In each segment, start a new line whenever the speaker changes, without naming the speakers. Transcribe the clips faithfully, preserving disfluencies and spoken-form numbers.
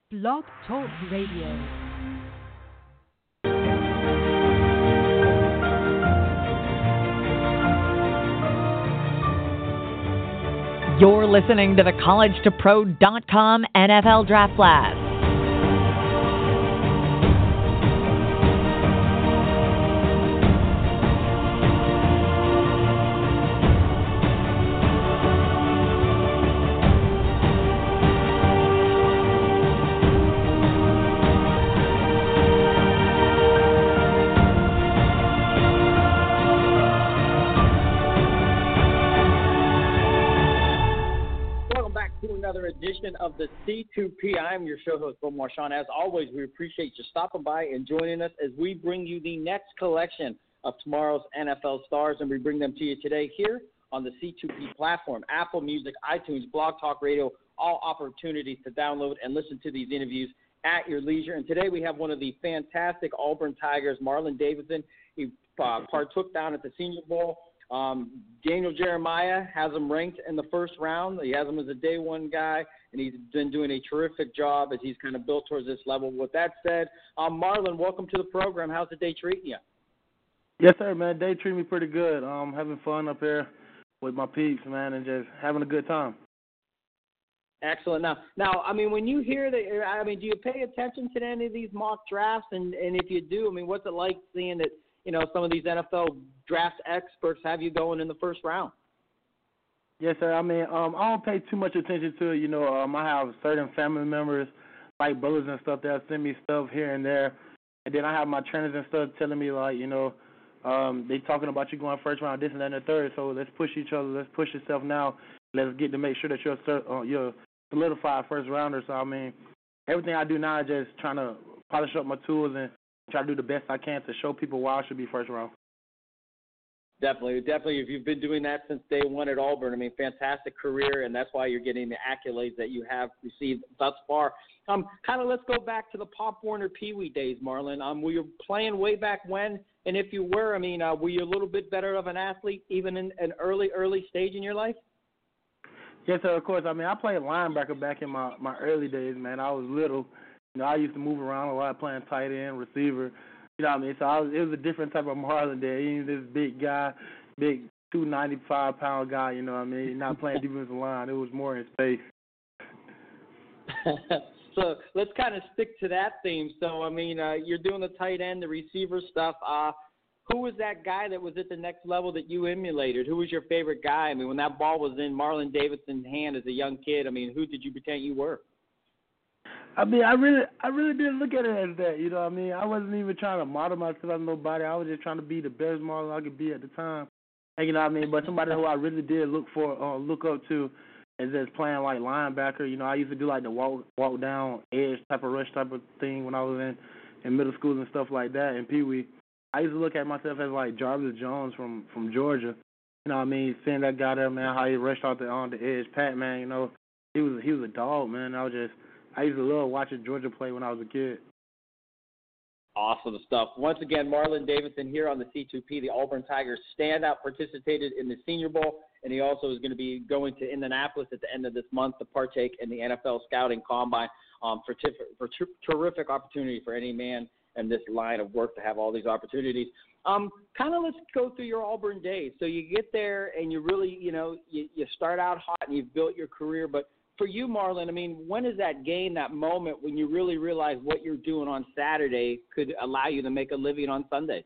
Blog Talk Radio. You're listening to the college to pro dot com N F L Draft Blast.
Edition of the C two P. I'm your show host, Bill Marchand. As always, we appreciate you stopping by and joining us as we bring you the next collection of tomorrow's N F L stars, and we bring them to you today here on the C two P platform, Apple Music, iTunes, Blog Talk Radio, all opportunities to download and listen to these interviews at your leisure. And today we have one of the fantastic Auburn Tigers, Marlon Davidson. He uh, partook down at the Senior Bowl. Um, Daniel Jeremiah has him ranked in the first round. He has him as a day one guy, and he's been doing a terrific job as he's kind of built towards this level. With that said, um, Marlon, welcome to the program. How's the day treating you?
Yes, sir, man. Day treating me pretty good. Um, having fun up here with my peeps, man, and just having a good time.
Excellent. Now, now, I mean, when you hear that, I mean, do you pay attention to any of these mock drafts? And, and if you do, I mean, what's it like seeing that, you know, some of these N F L draft experts have you going in the first round?
Yes, sir. I mean, um, I don't pay too much attention to it. You know, um, I have certain family members, like brothers and stuff, that send me stuff here and there. And then I have my trainers and stuff telling me, like, you know, um, they talking about you going first round, this and that and the third. So let's push each other. Let's push yourself now. Let's get to make sure that you're, uh, you're solidified first rounder. So, I mean, everything I do now is just trying to polish up my tools and try to do the best I can to show people why I should be first round.
Definitely, definitely. If you've been doing that since day one at Auburn, I mean, fantastic career, and that's why you're getting the accolades that you have received thus far. Um, kind of let's go back to the Pop Warner Pee Wee days, Marlon. Um, were you playing way back when? And if you were, I mean, uh, were you a little bit better of an athlete even in an early, early stage in your life?
Yes, sir, of course. I mean, I played linebacker back in my, my early days, man. I was little. You know, I used to move around a lot, playing tight end, receiver. You know what I mean? So I was, it was a different type of Marlon there. He was this big guy, big two hundred ninety-five pound guy, you know what I mean? Not playing defensive line. It was more in space.
So let's kind of stick to that theme. So, I mean, uh, you're doing the tight end, the receiver stuff. Uh, who was that guy that was at the next level that you emulated? Who was your favorite guy? I mean, when that ball was in Marlon Davidson's hand as a young kid, I mean, who did you pretend you were?
I mean, I really, I really didn't look at it as that. You know what I mean? I wasn't even trying to model myself as nobody. I was just trying to be the best model I could be at the time. And you know what I mean? But somebody who I really did look for, uh, look up to, is just playing like linebacker. You know, I used to do like the walk, walk down edge type of rush type of thing when I was in, in middle school and stuff like that. And Pee Wee, I used to look at myself as like Jarvis Jones from from Georgia. You know what I mean? Seeing that guy there, man, how he rushed out the on the edge, Pat, man. You know, he was he was a dog, man. I was just I used to love watching Georgia play when I was a kid.
Awesome stuff. Once again, Marlon Davidson here on the C two P. The Auburn Tigers standout participated in the Senior Bowl, and he also is going to be going to Indianapolis at the end of this month to partake in the N F L Scouting Combine um, for, tif- for t- terrific opportunity for any man in this line of work to have all these opportunities. Um, kind of let's go through your Auburn days. So you get there and you really, you know, you, you start out hot and you've built your career, but for you, Marlon, I mean, when is that game, that moment when you really realize what you're doing on Saturday could allow you to make a living on Sunday?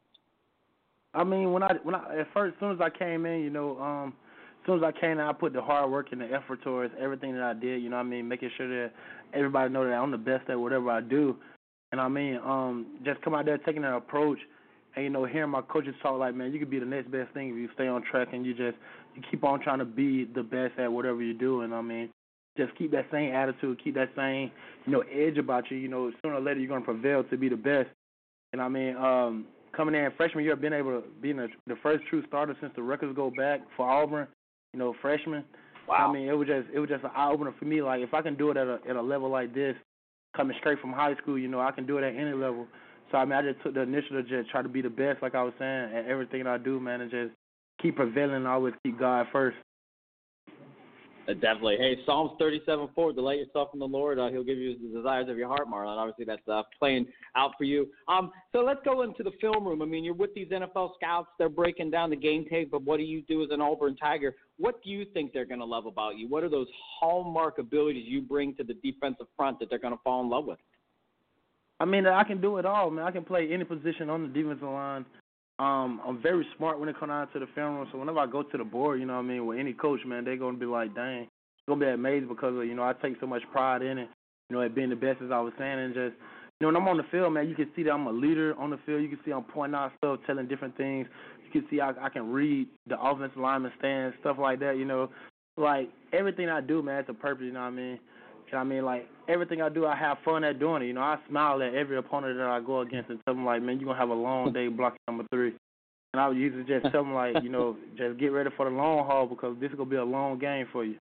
I mean, when I when I at first, as soon as I came in, you know, um, as soon as I came in, I put the hard work and the effort towards everything that I did. You know what I mean, making sure that everybody know that I'm the best at whatever I do. And I mean, um, just come out there taking that approach, and you know, hearing my coaches talk like, man, you could be the next best thing if you stay on track and you just you keep on trying to be the best at whatever you do. And I mean, just keep that same attitude, keep that same, you know, edge about you. You know, sooner or later you're going to prevail to be the best. And, I mean, um, coming in freshman year, being able to be the, the first true starter since the records go back for Auburn, you know, freshman.
Wow.
I mean, it was just it was just an eye-opener for me. Like, if I can do it at a, at a level like this, coming straight from high school, you know, I can do it at any level. So, I mean, I just took the initiative to just try to be the best, like I was saying, at everything I do, man, and just keep prevailing and always keep God first.
Uh, definitely. Hey, Psalms thirty-seven four, delight yourself in the Lord. Uh, he'll give you the desires of your heart, Marlon. Obviously, that's uh, playing out for you. Um, so let's go into the film room. I mean, you're with these N F L scouts. They're breaking down the game tape, but what do you do as an Auburn Tiger? What do you think they're going to love about you? What are those hallmark abilities you bring to the defensive front that they're going to fall in love with?
I mean, I can do it all, man. I can play any position on the defensive line. Um, I'm very smart when it comes down to the film room. So whenever I go to the board, you know what I mean, with any coach, man, they're going to be like, dang, it's going to be amazed because, of, you know, I take so much pride in it, you know, at being the best, as I was saying. And just, you know, when I'm on the field, man, you can see that I'm a leader on the field. You can see I'm pointing out stuff, telling different things. You can see I, I can read the offensive lineman stand, stuff like that, you know. Like, everything I do, man, it's a purpose, you know what I mean? You know what I mean? Like, everything I do, I have fun at doing it. You know, I smile at every opponent that I go against and tell them, like, man, you're going to have a long day blocking number three. And I would usually just tell them, like, you know, just get ready for the long haul because this is going to be a long game for you.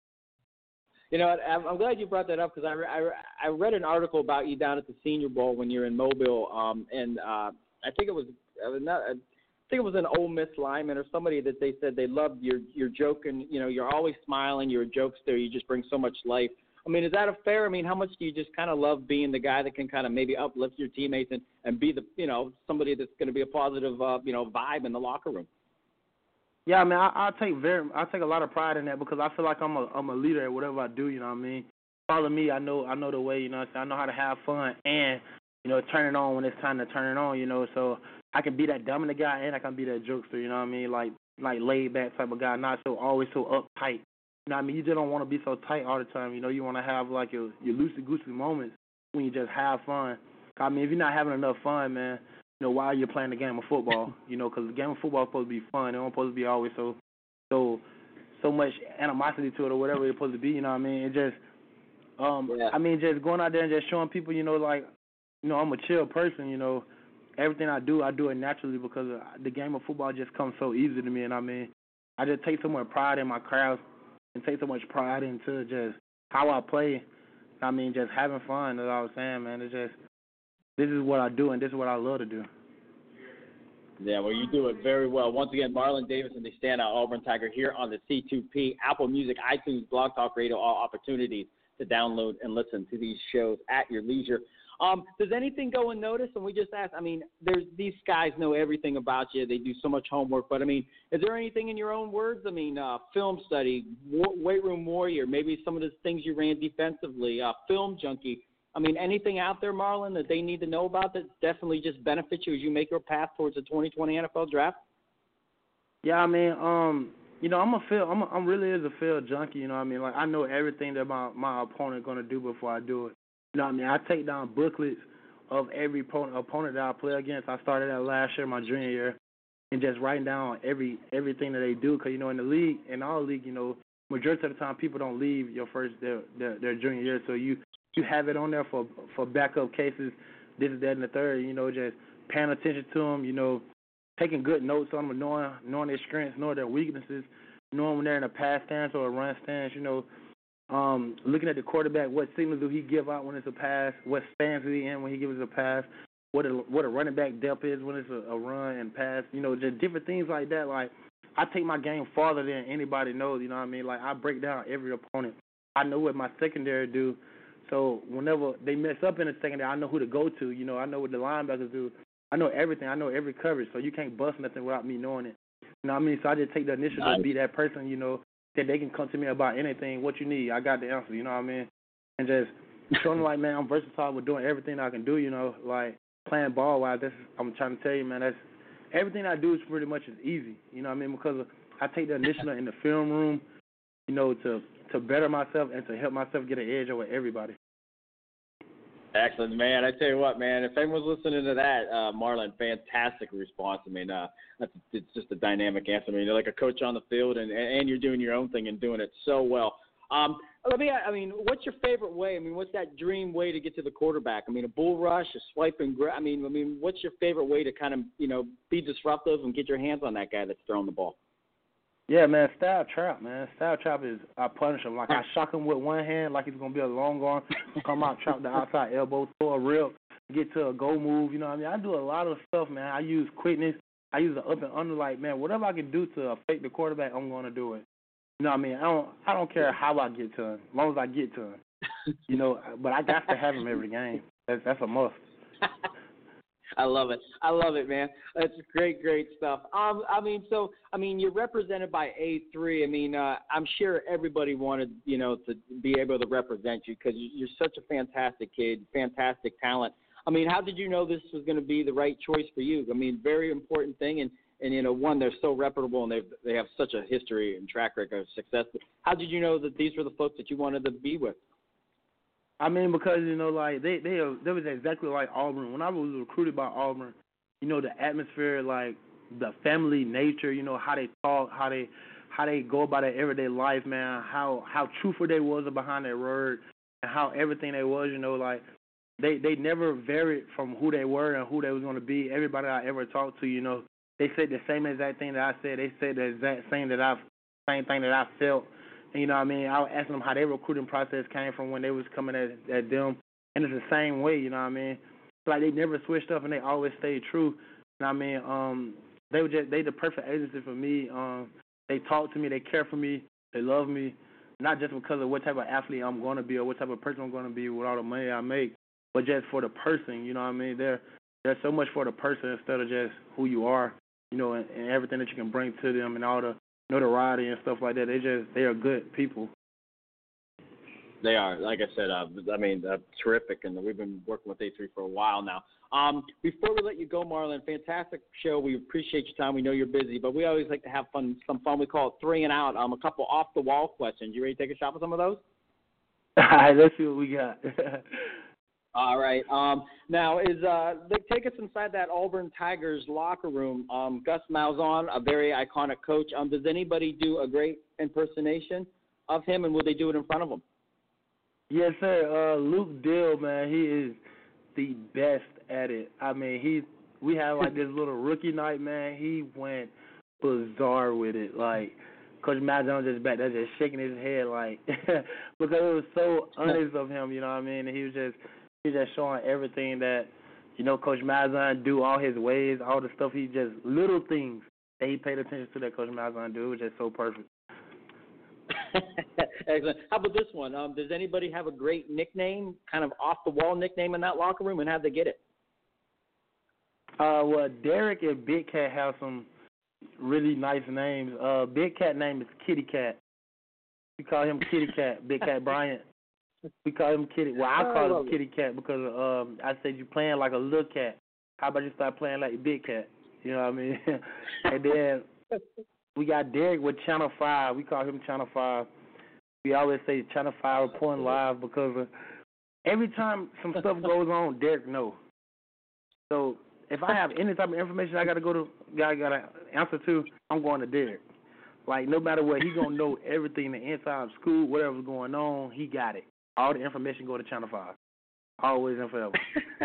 You know, I'm, I'm glad you brought that up because I, re- I, re- I read an article about you down at the Senior Bowl when you're in Mobile, um, and uh, I think it was I, was not, I think it was an Ole Miss lineman or somebody that they said they loved your your joking. You know, you're always smiling. You're a jokester. You just bring so much life. I mean, is that a fair? I mean, how much do you just kind of love being the guy that can kind of maybe uplift your teammates and, and be the, you know, somebody that's going to be a positive, uh, you know, vibe in the locker room?
Yeah, I mean, I, I take very, I take a lot of pride in that because I feel like I'm a, I'm a leader at whatever I do. You know what I mean? Follow me. I know, I know the way. You know, I know how to have fun and, you know, turn it on when it's time to turn it on. You know, so I can be that dominant guy and I can be that jokester. You know what I mean? Like, like laid back type of guy, not so always so uptight. You know what I mean? You just don't want to be so tight all the time. You know, you want to have, like, your, your loosey-goosey moments when you just have fun. I mean, if you're not having enough fun, man, you know, why are you playing the game of football? You know, because the game of football is supposed to be fun. It don't supposed to be always so so so much animosity to it or whatever it's supposed to be, you know what I mean? It just, um, yeah. I mean, just going out there and just showing people, you know, like, you know, I'm a chill person, you know. Everything I do, I do it naturally because the game of football just comes so easy to me, and I mean, I just take so much pride in my craft. And take so much pride into just how I play. I mean, just having fun, as I was saying, man. It's just, this is what I do, and this is what I love to do.
Yeah, well, you do it very well. Once again, Marlon Davis and the standout Auburn Tiger here on the C two P, Apple Music, iTunes, Blog Talk Radio, all opportunities to download and listen to these shows at your leisure. Um, does anything go unnoticed? And we just asked, I mean, there's these guys know everything about you. They do so much homework. But, I mean, is there anything in your own words? I mean, uh, film study, war, weight room warrior, maybe some of the things you ran defensively, uh, film junkie. I mean, anything out there, Marlon, that they need to know about that definitely just benefits you as you make your path towards the twenty twenty N F L draft?
Yeah, I mean, um, you know, I'm a film, I'm, a, I'm really is a film junkie, you know what I mean? Like, I know everything that my, my opponent going to do before I do it. You know what I mean? I take down booklets of every opponent, opponent that I play against. I started that last year, my junior year, and just writing down every everything that they do. Because, you know, in the league, in our league, you know, majority of the time people don't leave your first, their, their, their junior year. So you, you have it on there for for backup cases, this, that, and the third. You know, just paying attention to them, you know, taking good notes on them, knowing, knowing their strengths, knowing their weaknesses, knowing when they're in a pass stance or a run stance, you know. Um, looking at the quarterback, what signals do he give out when it's a pass? What stance is he in when he gives a pass? What a, what a running back depth is when it's a, a run and pass? You know, just different things like that. Like, I take my game farther than anybody knows, you know what I mean? Like, I break down every opponent. I know what my secondary do. So whenever they mess up in the secondary, I know who to go to. You know, I know what the linebackers do. I know everything. I know every coverage. So you can't bust nothing without me knowing it. You know what I mean? So I just take the initiative nice. to be that person, you know, that they can come to me about anything, what you need. I got the answer, you know what I mean? And just showing them, like, man, I'm versatile with doing everything I can do, you know, like playing ball-wise. That's, I'm trying to tell you, man, that's everything I do is pretty much is easy, you know what I mean? Because of, I take the initiative in the film room, you know, to, to better myself and to help myself get an edge over everybody.
Excellent, man. I tell you what, man, if anyone's listening to that, uh, Marlon, fantastic response. I mean, uh, that's, it's just a dynamic answer. I mean, you're like a coach on the field, and, and you're doing your own thing and doing it so well. Um, let me, I mean, what's your favorite way? I mean, what's that dream way to get to the quarterback? I mean, a bull rush, a swipe and grab. I mean, I mean, what's your favorite way to kind of, you know, be disruptive and get your hands on that guy that's throwing the ball?
Yeah, man, style trap, man. Style trap is I punish him. Like, I shock him with one hand like he's going to be a long arm, come out, trap the outside elbow, throw a rip, get to a go move, you know what I mean? I do a lot of stuff, man. I use quickness. I use the up and under, like, man, whatever I can do to affect the quarterback, I'm going to do it. You know what I mean? I don't I don't care how I get to him, as long as I get to him. You know, but I got to have him every game. That's that's a must.
I love it. I love it, man. That's great, great stuff. Um, I mean, so I mean, you're represented by A three. I mean, uh, I'm sure everybody wanted, you know, to be able to represent you because you're such a fantastic kid, fantastic talent. I mean, how did you know this was going to be the right choice for you? I mean, very important thing, and, and you know, one, they're so reputable and they they have such a history and track record of success. But how did you know that these were the folks that you wanted to be with?
I mean, because, you know, like, they, they, they was exactly like Auburn. When I was recruited by Auburn, you know, the atmosphere, like, the family nature, you know, how they talk, how they how they go about their everyday life, man, how how truthful they was behind their word, and how everything they was, you know, like, they, they never varied from who they were and who they was going to be. Everybody I ever talked to, you know, they said the same exact thing that I said. They said the exact same that I same thing that I felt. You know what I mean? I was asking them how their recruiting process came from when they was coming at, at them. And it's the same way, you know what I mean? It's like they never switched up and they always stayed true. You know what I mean? Um, they were just they the perfect agency for me. Um, they talk to me, they care for me, they love me, not just because of what type of athlete I'm going to be or what type of person I'm going to be with all the money I make, but just for the person, you know what I mean? They're, they're so much for the person instead of just who you are, you know, and, and everything that you can bring to them and all the notoriety and stuff like that. They just they are good people.
They are, like I said. Uh, I mean, uh, terrific, and we've been working with A three for a while now. Um, before we let you go, Marlon, fantastic show. We appreciate your time. We know you're busy, but we always like to have fun. Some fun. We call it three and out. Um, a couple off the wall questions. You ready to take a shot with some of those?
All right, let's see what we got.
All right. Um, now, is uh, take us inside that Auburn Tigers locker room. Um, Gus Malzahn, a very iconic coach. Um, does anybody do a great impersonation of him, and will they do it in front of him?
Yes, sir. Uh, Luke Dill, man, he is the best at it. I mean, he we had like this little rookie night, man. He went bizarre with it. Like, Coach Malzahn just back there just shaking his head, like, because it was so honest of him, you know what I mean? And he was just He's just showing everything that, you know, Coach Malzahn do, all his ways, all the stuff he just, little things that he paid attention to that Coach Malzahn do. It was just so perfect.
Excellent. How about this one? Um, does anybody have a great nickname, kind of off-the-wall nickname in that locker room, and how'd they get it?
Uh, well, Derek and Big Cat have some really nice names. Uh, Big Cat name is Kitty Cat. We call him Kitty Cat, Big Cat Bryant. We call him Kitty. Well, I call oh, him Kitty Cat because um, I said you playing like a little cat. How about you start playing like a big cat? You know what I mean? And then we got Derek with Channel five. We call him Channel five. We always say Channel five reporting live because of every time some stuff goes on, Derek knows. So if I have any type of information I got to go to, I got to answer to, I'm going to Derek. Like, no matter what, he going to know everything, the inside of school, whatever's going on, he got it. All the information go to Channel five. Always and forever.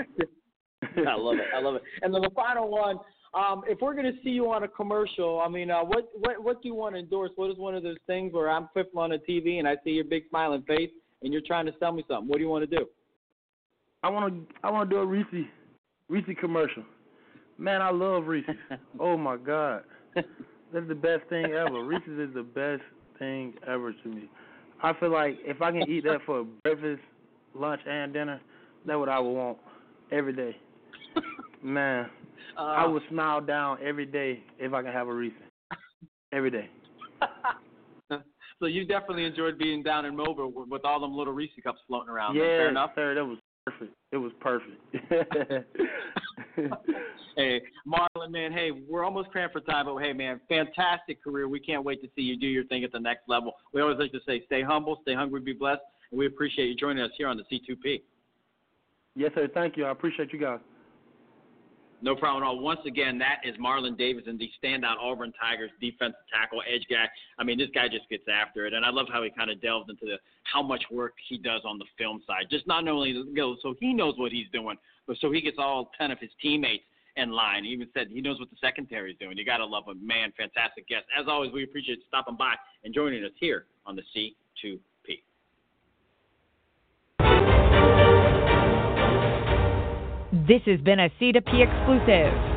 I love it. I love it. And then the final one, um, if we're going to see you on a commercial, I mean, uh, what, what what do you want to endorse? What is one of those things where I'm flipping on the T V and I see your big smiling face and you're trying to sell me something? What do you want to do?
I want to I want to do a Reese Reese commercial. Man, I love Reese. Oh, my God. That's the best thing ever. Reese's is the best thing ever to me. I feel like if I can eat that for breakfast, lunch, and dinner, that's what I would want every day. Man, uh, I would smile down every day if I can have a Reese. Every day.
So you definitely enjoyed being down in Mobile with, with all them little Reese cups floating around.
Yeah,
fair enough?
Sir, that was perfect. It was perfect.
Hey, Marlon, man, hey, we're almost cramped for time, but, hey, man, fantastic career. We can't wait to see you do your thing at the next level. We always like to say stay humble, stay hungry, be blessed, and we appreciate you joining us here on the C two P.
Yes, sir. Thank you. I appreciate you guys.
No problem at all. Once again, that is Marlon Davidson, the standout Auburn Tigers defensive tackle, edge guy. I mean, this guy just gets after it, and I love how he kind of delves into the how much work he does on the film side. Just not only you know, so he knows what he's doing, but so he gets all ten of his teammates in line. He even said he knows what the secondary is doing. You got to love him. Man, fantastic guest. As always, we appreciate you stopping by and joining us here on the C two P.
This has been a C two P exclusive.